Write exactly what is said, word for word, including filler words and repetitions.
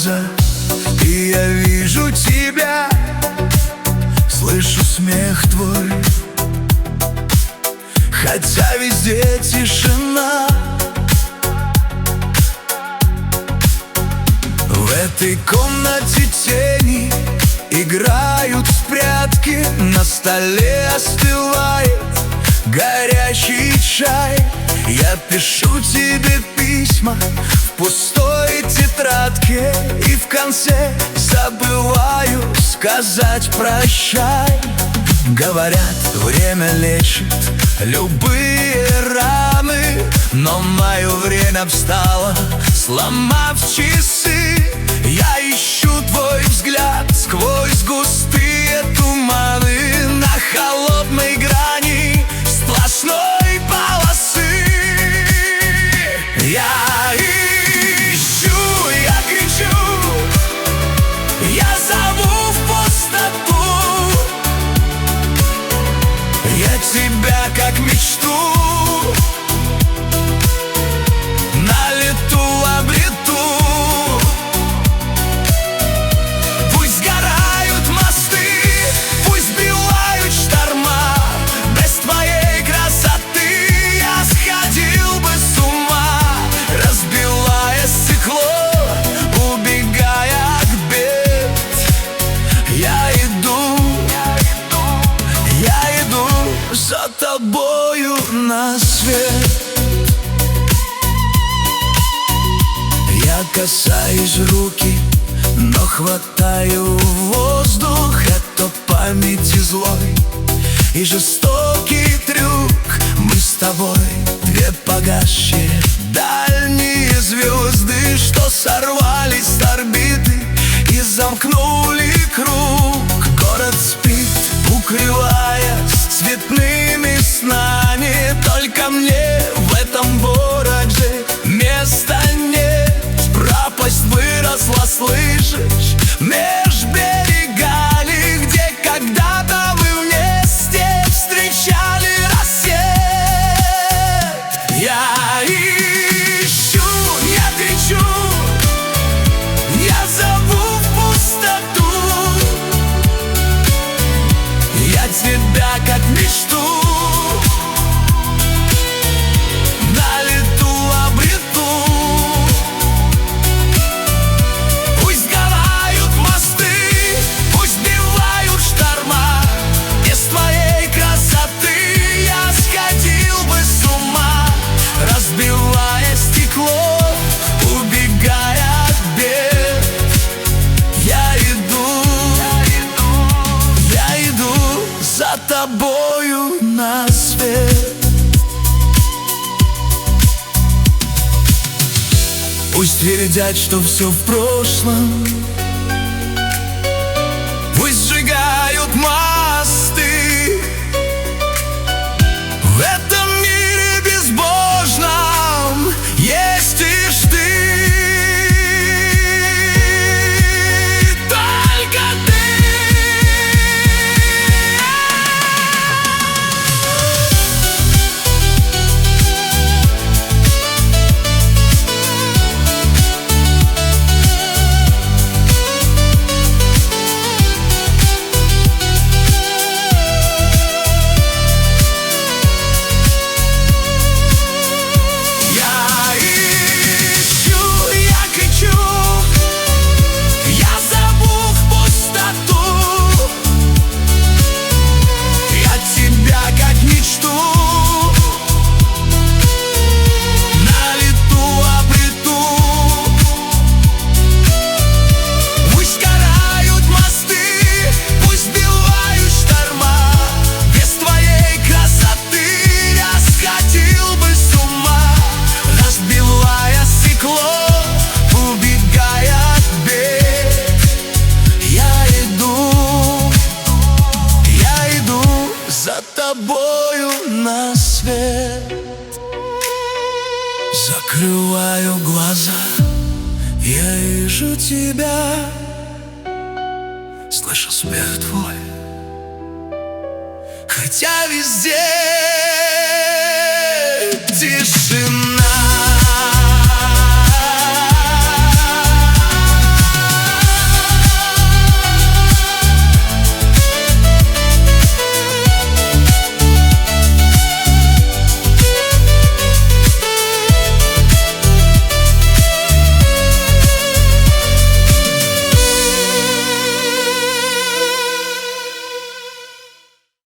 глаза, и я вижу тебя, слышу смех твой, хотя везде тишина. В этой комнате тени играют в прятки, на столе остывает горячий чай. Я пишу тебе письма в пустой тетрадке, и в конце забываю сказать прощай. Говорят, время лечит любые раны, но мое время встало, сломав часы. Я ищу твой взгляд сквозь густые туманы, на холодной грани сплошной полосы. Я ищу, я кричу, я зову в пустоту, я тебя как мечту на лету обрету. Пусть сгорают мосты, пусть сбивают шторма, без твоей красоты я сходил бы с ума. Разбивая стекло, убегая от бед, я иду, я иду за тобою на свет. Я касаюсь руки, но хватаю воздух. Это памяти злой и жестокий трюк. Мы с тобой две погасшие дальние звезды, что сорвались с орбиты и замкнули круг. Город спит, укрываясь цветными снами, только мне в этом городе места нет. Пропасть выросла, слышишь, меж берегами, где когда-то мы вместе встречали рассвет. Я ищу, я кричу, я зову в пустоту, я тебя как мечту на лету обрету. Пусть сгорают мосты, пусть сбивают шторма, без твоей красоты я сходил бы с ума. Разбивая стекло, убегая от бед, я иду, я иду за тобою на свет. Пусть твердят, что все в прошлом, пусть сжигают мосты. В этом мире безбожном есть лишь ты, только ты. Тобою на свет. Закрываю глаза, я вижу тебя, слышу смех твой, хотя везде тишина.